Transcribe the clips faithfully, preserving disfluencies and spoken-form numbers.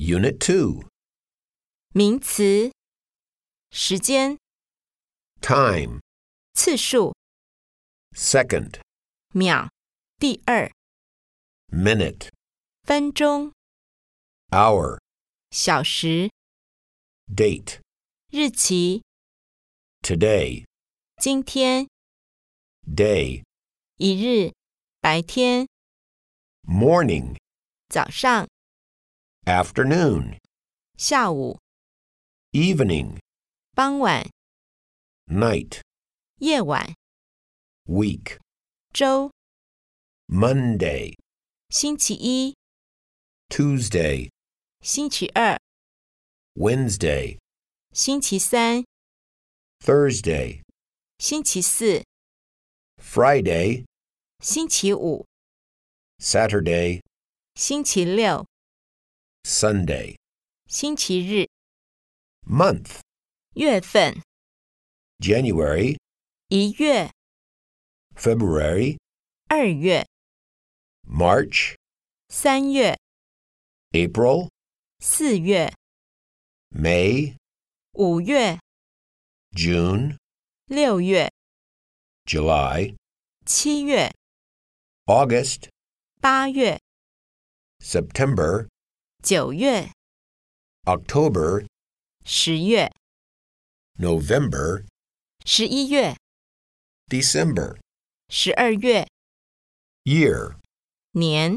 Unit two. 名词，时间、 Time. 次数、 Second. 秒、第二、 Minute. 分钟、 Hour. 小时、 Date. 日期、 Today. 今天、 Day. 一日、白天、 Morning. 早上、 Afternoon. 下午、 Evening. 傍晚、 Night. 夜晚、 Week. 周、 Monday. 星期一、 Tuesday. 星期二、 Wednesday. 星期三、 Thursday. 星期四、 Friday. 星期五、 Saturday. 星期六、 Sunday. 星期日、 Month. 月份、 January. 一月、 February. 二月、 March. 三月、 April. 四月、 May. 五月、 June. 六月、 July. 七月、 August. 八月、 September. 九月、 October. 十月、 November. 十一月、 December. 十二月、 Year. 年。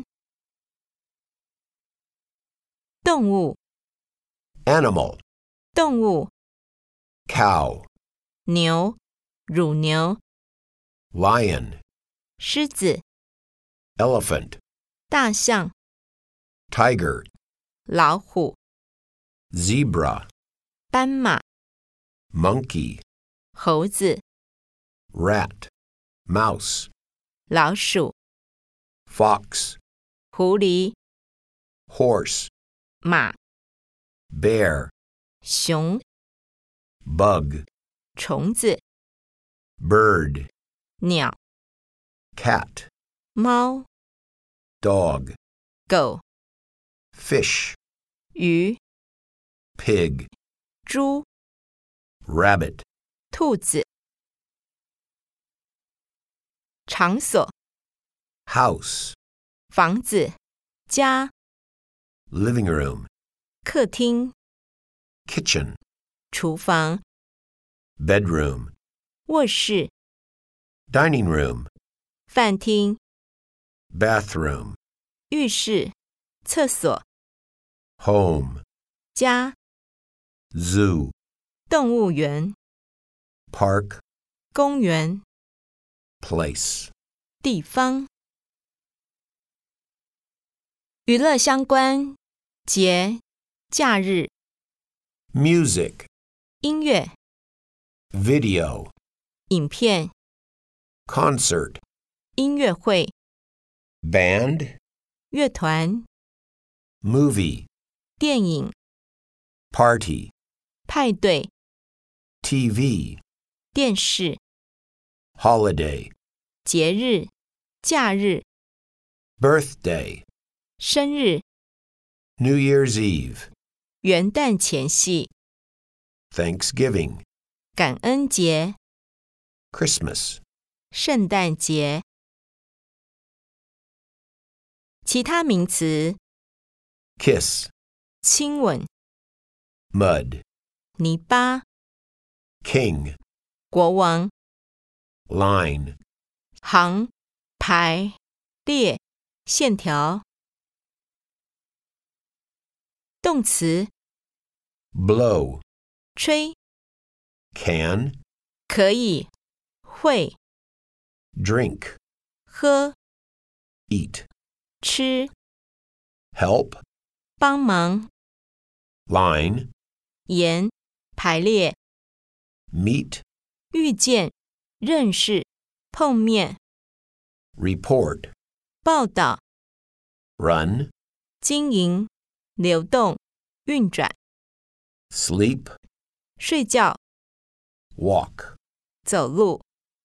动物、 Animal. 动物、 Cow. 牛、乳牛、 Lion. 狮子、 Elephant. 大象、 Tiger. 老虎、 Zebra. 斑马、 Monkey. 猴子、 Rat. Mouse. 老鼠、 Fox. 狐狸、 Horse. 马、 Bear. 熊、 Bug. 虫子、 Bird. 鸟、 Cat. 猫、 Dog. 狗、 Fish. 鱼、 Pig. 猪、 Rabbit. 兔子。场所、 House. 房子、家、 Living room. 客厅、 Kitchen. 厨房、 Bedroom. 卧室、 Dining room. 饭厅、 Bathroom. 浴室、厕所、 Home. 家、 Zoo. 动物园、 Park. 公园、 Place. 地方。娱乐相关、节、假日、 Music. 音乐、 Video. 影片、 Concert. 音乐会、 Band. 乐团、 Movie. 电影、 Party. 派对、 T V. 电视、 Holiday. 节日、假日、 Birthday. 生日、 New Year's Eve. 元旦前夕、 Thanksgiving. 感恩节、 Christmas. 圣诞节。其他名词： Kiss. 亲吻、 Mud. 泥巴、 King. 国王、 Line. 行、排、列、线条。动词： Blow. 吹、 Can. 可以、会、 Drink. 喝、 Eat. 吃、 Help. 帮忙、 Line. 沿、排列、 Meet. 遇见、认识、碰面、 Report. 报道、 Run. 经营、流动、运转、 Sleep. 睡觉、 Walk. 走路。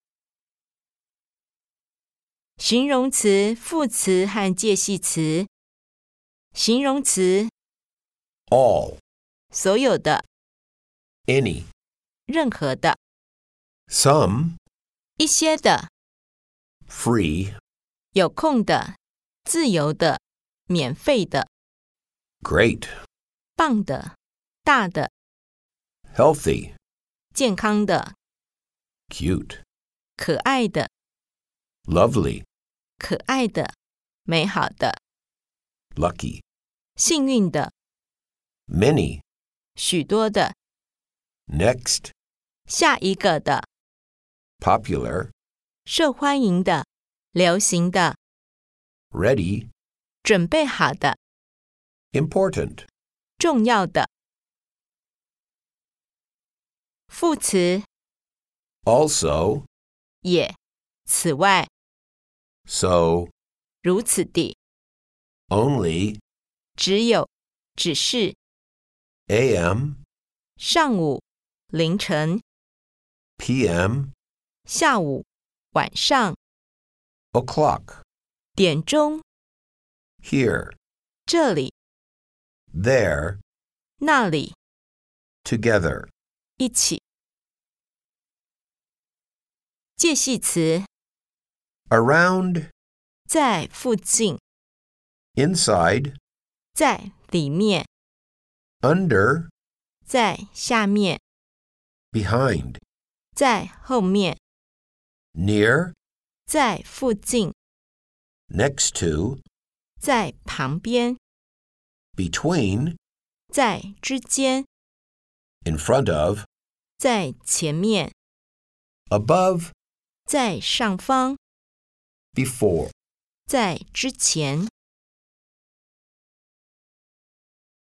形容词、副词和介系词。形容词 all, 所有的、 any, 任何的、 some, 一些的、 free, 有空的、自由的、免费的、 great, 棒的、大的、 healthy, 健康的、 cute, 可爱的、 lovely, 可爱的、美好的、 lucky, 幸运的、 many, 许多的、 next, 下一个的、 popular, 受欢迎的、流行的、 ready, 准备好的、 important, 重要的。副词 also, 也、此外、 so, 如此地、 only, 只有、只是、 am, 上午、凌晨、 pm, 下午、晚上、 o'clock, 点钟、 here, 这里、 there, 那里、 together, 一起。介系词 around, 在附近、 inside, 在里面、 under, 在下面、 behind, 在后面、 near, 在附近、 next to, 在旁边、 between, 在之间、 in front of, 在前面、 above, 在上方、 before. 在之前。